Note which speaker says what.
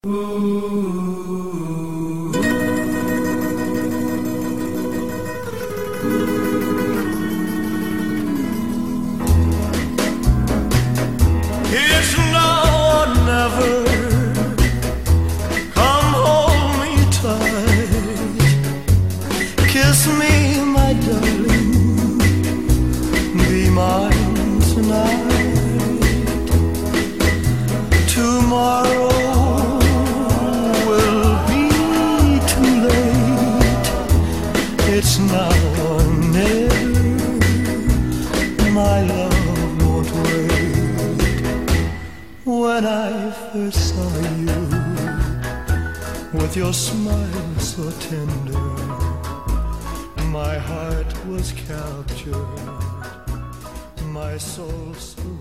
Speaker 1: It's now or never. Come hold me tight. Kiss me, my darling. Be mine tonight. Tomorrow will be too late. It's now or never. My love won't wait. When I first saw you, with your smile so tender, my heart was captured, my soul surrendered.